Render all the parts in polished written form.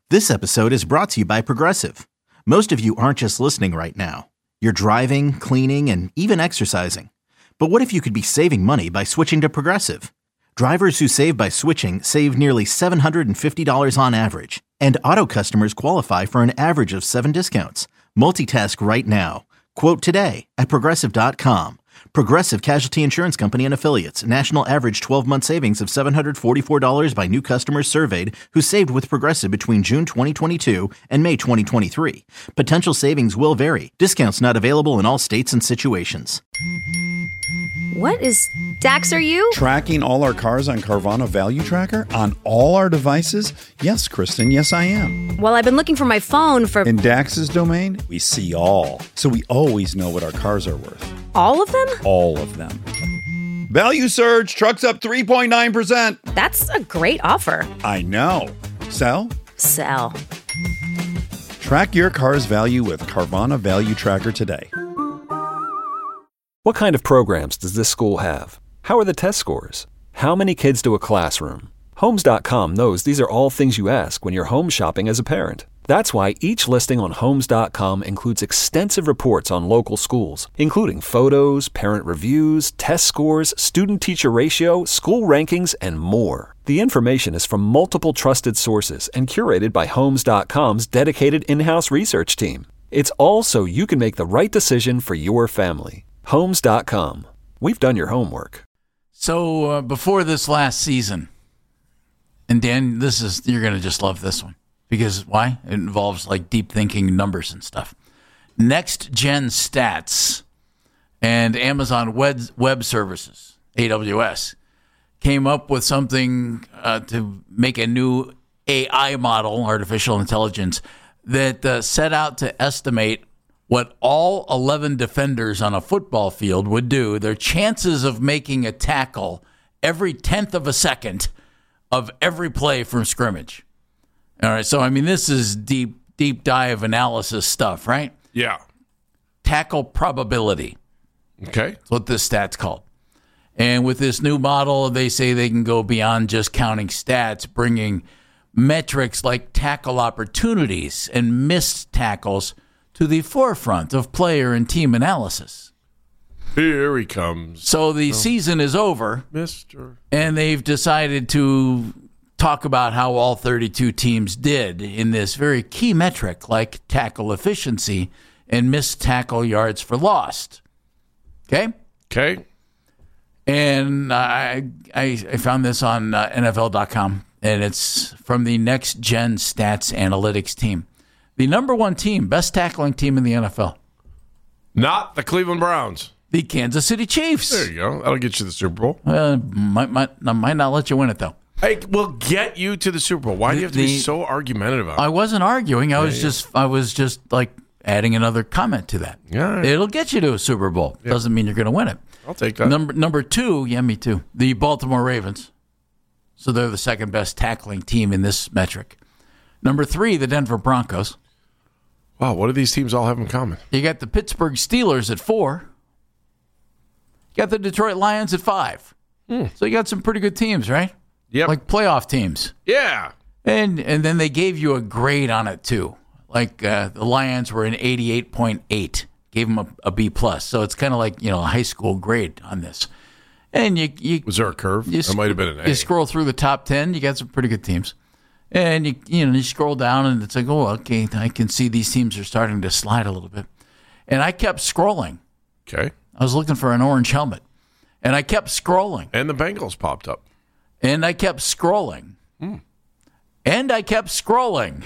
This episode is brought to you by Progressive. Most of you aren't just listening right now. You're driving, cleaning, and even exercising. But what if you could be saving money by switching to Progressive? Drivers who save by switching save nearly $750 on average. And auto customers qualify for an average of 7 discounts. Multitask right now. Quote today at Progressive.com. Progressive Casualty Insurance Company and Affiliates. National average 12-month savings of $744 by new customers surveyed who saved with Progressive between June 2022 and May 2023. Potential savings will vary. Discounts not available in all states and situations. What is Dax, are you? Tracking all our cars on Carvana Value Tracker on all our devices? Yes, Kristen, yes, I am. Well, I've been looking for my phone for... In Dax's domain, we see all. So we always know what our cars are worth. All of them? All of them. Value surge, trucks up 3.9%. That's a great offer. I know. Sell? Sell. Track your car's value with Carvana Value Tracker today. What kind of programs does this school have? How are the test scores? How many kids do a classroom? Homes.com knows these are all things you ask when you're home shopping as a parent. That's why each listing on Homes.com includes extensive reports on local schools, including photos, parent reviews, test scores, student-teacher ratio, school rankings, and more. The information is from multiple trusted sources and curated by Homes.com's dedicated in-house research team. It's all so you can make the right decision for your family. Homes.com. We've done your homework. So before this last season, and Dan, you're going to just love this one. Because why? It involves like deep thinking numbers and stuff. Next Gen Stats and Amazon Web Services, AWS, came up with something to make a new AI model, artificial intelligence, that set out to estimate what all 11 defenders on a football field would do, their chances of making a tackle every 10th of a second of every play from scrimmage. All right, so, I mean, this is deep dive analysis stuff, right? Yeah. Tackle probability. Okay. That's what this stat's called. And with this new model, they say they can go beyond just counting stats, bringing metrics like tackle opportunities and missed tackles to the forefront of player and team analysis. Here he comes. So the season is over, and they've decided to talk about how all 32 teams did in this very key metric like tackle efficiency and missed tackle yards for lost. Okay? Okay. And I found this on NFL.com, and it's from the Next Gen Stats Analytics team. The number one team, best tackling team in the NFL. Not the Cleveland Browns. The Kansas City Chiefs. There you go. That'll get you the Super Bowl. Might not let you win it, though. Hey, we'll get you to the Super Bowl. Why do you have to be so argumentative about it? I wasn't arguing. I was just like adding another comment to that. Yeah, right. It'll get you to a Super Bowl. Yeah. Doesn't mean you're going to win it. I'll take that. Number two, yeah, me too. The Baltimore Ravens. So they're the second best tackling team in this metric. Number 3, the Denver Broncos. Wow, what do these teams all have in common? You got the Pittsburgh Steelers at 4. You got the Detroit Lions at 5. So you got some pretty good teams, right? Yep. Like playoff teams. Yeah. And then they gave you a grade on it, too. Like the Lions were an 88.8. Gave them a B+. So it's kind of like, a high school grade on this. And you was there a curve? There might have been an A. You scroll through the top 10, you got some pretty good teams. And you scroll down and it's like, oh, okay, I can see these teams are starting to slide a little bit. And I kept scrolling. Okay. I was looking for an orange helmet. And I kept scrolling. And the Bengals popped up. And I kept scrolling. And I kept scrolling.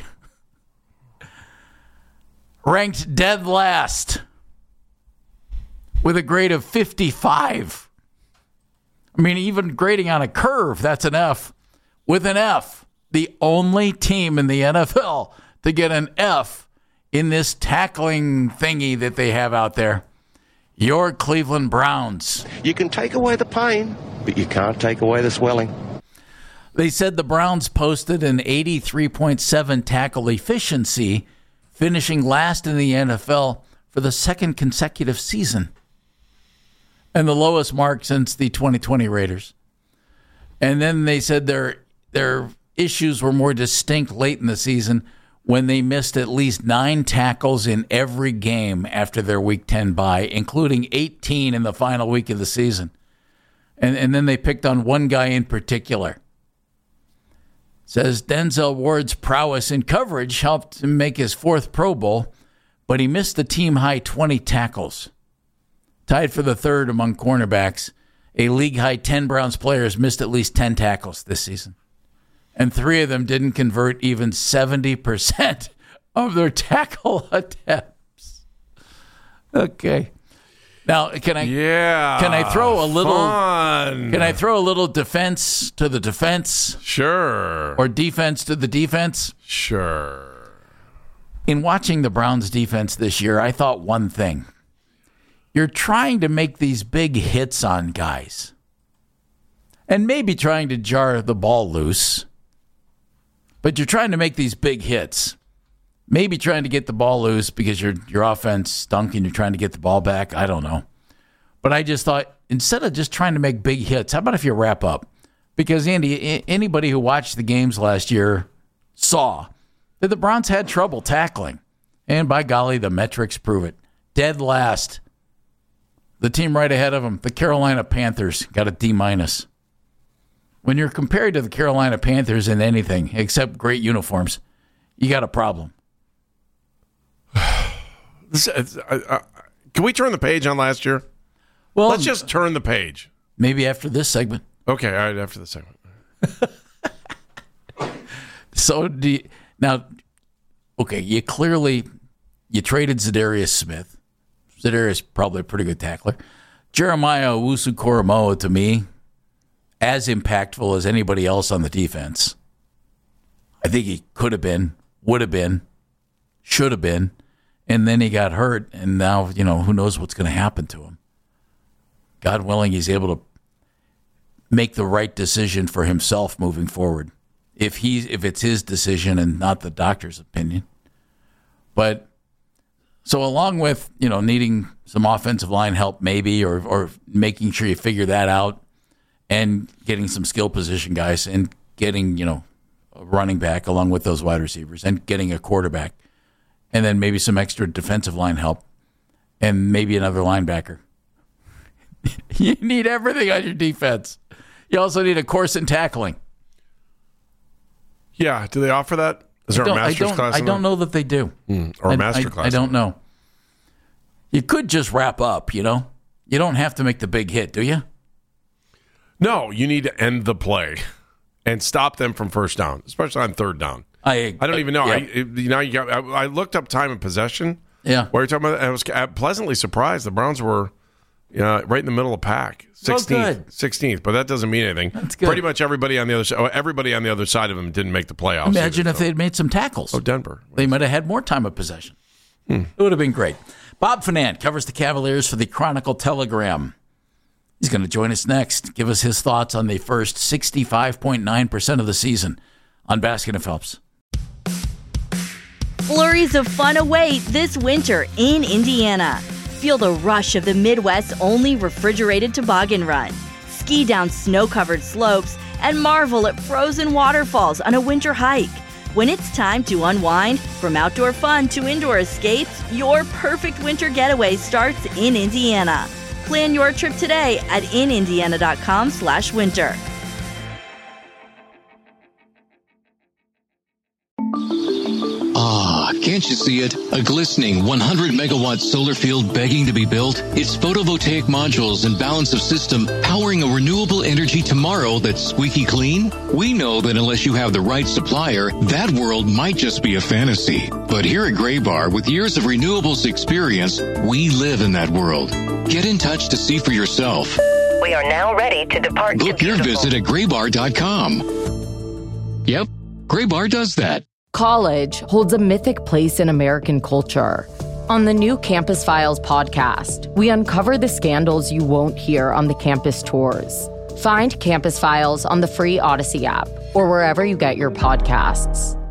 Ranked dead last with a grade of 55. I mean, even grading on a curve, that's an F. With an F, the only team in the NFL to get an F in this tackling thingy that they have out there, your Cleveland Browns. You can take away the pain, but you can't take away the swelling. They said the Browns posted an 83.7 tackle efficiency, finishing last in the NFL for the second consecutive season, and the lowest mark since the 2020 Raiders. And then they said their issues were more distinct late in the season when they missed at least 9 tackles in every game after their Week 10 bye, including 18 in the final week of the season. And then they picked on one guy in particular. Says Denzel Ward's prowess in coverage helped him make his 4th Pro Bowl, but he missed the team-high 20 tackles. Tied for the 3rd among cornerbacks, a league-high 10 Browns players missed at least 10 tackles this season. And 3 of them didn't convert even 70% of their tackle attempts. Okay. Now, can I throw a little fun. Can I throw a little defense to the defense? Sure. Or defense to the defense? Sure. In watching the Browns defense this year, I thought one thing. You're trying to make these big hits on guys. And maybe trying to jar the ball loose. But you're trying to make these big hits. Maybe trying to get the ball loose because your offense stunk and you're trying to get the ball back. I don't know. But I just thought, instead of just trying to make big hits, how about if you wrap up? Because, Andy, anybody who watched the games last year saw that the Browns had trouble tackling. And by golly, the metrics prove it. Dead last. The team right ahead of them, the Carolina Panthers, got a D-. When you're compared to the Carolina Panthers in anything except great uniforms, you got a problem. Can we turn the page on last year? Well, let's just turn the page. Maybe after this segment. Okay, all right, after the segment. So, you traded Zadarius Smith. Zadarius probably a pretty good tackler. Jeremiah Owusu-Koramoah, to me, as impactful as anybody else on the defense. I think he could have been, would have been, should have been. And then he got hurt, and now, who knows what's going to happen to him. God willing, he's able to make the right decision for himself moving forward. If it's his decision and not the doctor's opinion. But, so along with, needing some offensive line help maybe, or making sure you figure that out, and getting some skill position guys, and getting, a running back along with those wide receivers, and getting a quarterback. And then maybe some extra defensive line help. And maybe another linebacker. You need everything on your defense. You also need a course in tackling. Yeah. Do they offer that? Is there a master's class? I don't know that they do. Or a master class? I don't know. You could just wrap up, You don't have to make the big hit, do you? No, you need to end the play and stop them from first down, especially on 3rd down. I don't even know. Yeah. I looked up time of possession. Yeah. What you're talking about, I was pleasantly surprised. The Browns were right in the middle of the pack. 16th, but that doesn't mean anything. That's good. Pretty much everybody on the other side of them didn't make the playoffs. Imagine if they'd made some tackles. Oh, Denver. They might have had more time of possession. It would have been great. Bob Fanant covers the Cavaliers for the Chronicle Telegram. He's going to join us next, give us his thoughts on the first 65.9% of the season on Baskin and Phelps. Flurries of fun await this winter in Indiana. Feel the rush of the Midwest's only refrigerated toboggan run. Ski down snow-covered slopes and marvel at frozen waterfalls on a winter hike. When it's time to unwind, from outdoor fun to indoor escapes, your perfect winter getaway starts in Indiana. Plan your trip today at inindiana.com/winter. Can't you see it? A glistening 100-megawatt solar field begging to be built? It's photovoltaic modules and balance of system powering a renewable energy tomorrow that's squeaky clean? We know that unless you have the right supplier, that world might just be a fantasy. But here at Graybar, with years of renewables experience, we live in that world. Get in touch to see for yourself. We are now ready to depart. Book your visit at graybar.com. Yep, Graybar does that. College holds a mythic place in American culture. On the new Campus Files podcast, we uncover the scandals you won't hear on the campus tours. Find Campus Files on the free Odyssey app or wherever you get your podcasts.